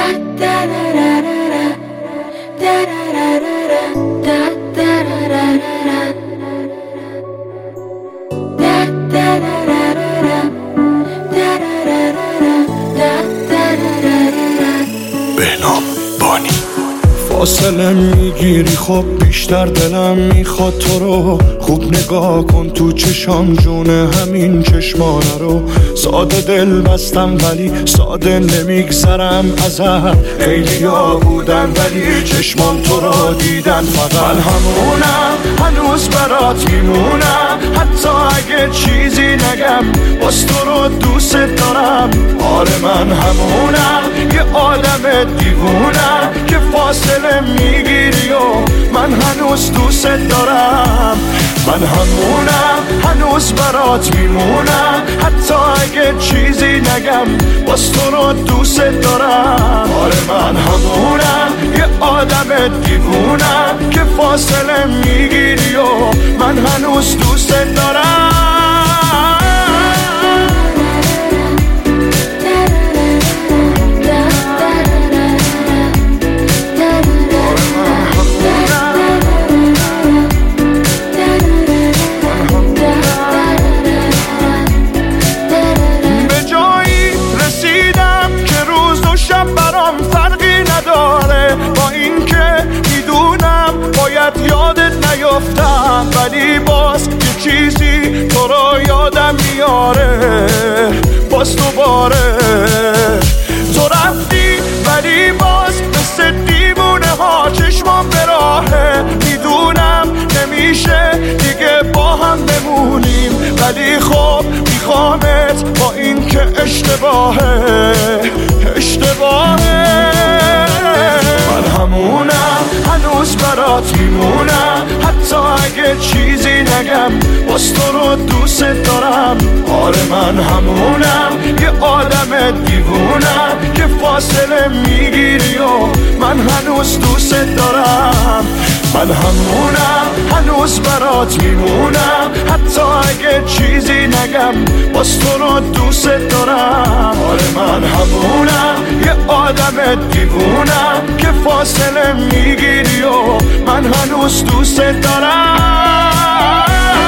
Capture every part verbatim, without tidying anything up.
بهنام بانی. فاصله میگیری خب بیشتر دلم میخواد تو رو خوب نگاه کن تو چشام جونه همین چشمانه رو. ساده دل بستم ولی ساده نمیگذرم ازت. خیلی ها بودن ولی چشمام تو رو دیدن فقط. من همونم هنوز برات میمونم حتی اگه چیزی نگم باز تو رو دوست دارم. آره من همونم یه آدم دیوونم که فاصله میگیری و من هنوز دوست دارم. من همونم هنوز برات میمونم حتی اگه چیزی نگم باز تو رو دوست دارم. آره من همونم یه آدم دیوونم که فاصله میگیری و من هنوز دوست دارم. با این که میدونم باید یادت نیفتم ولی باز یه چیزی تو رو یادم میاره باز دوباره. تو رفتی ولی باز مثل دیوونه ها چشمام به راهه. میدونم نمیشه دیگه با هم بمونیم ولی خب میخوامت با این که اشتباهه اشتباهه. من همونم هنوز برات میمونم حتی اگه چیزی نگم باز تو رو دوست دارم. آره من همونم یه آدم دیوونم که فاصله میگیری و من هنوز دوست دارم. من همونم هنوز برات میمونم حتی اگه چیزی نگم باز تو رو دوست دارم. آره من همونم یه آدم دیوونم که فاصله میگیری و من هنوز دوست دارم.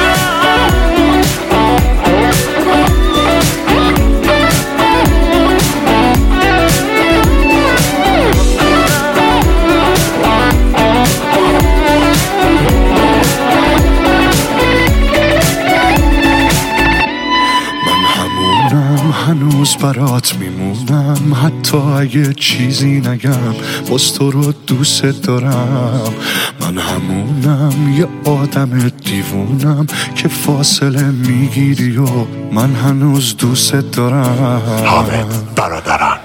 هنوز برات میمونم حتی اگه چیزی نگم باز تو رو دوست دارم. من همونم یه آدم دیوونم که فاصله میگیری و من هنوز دوست دارم. حامد برادران.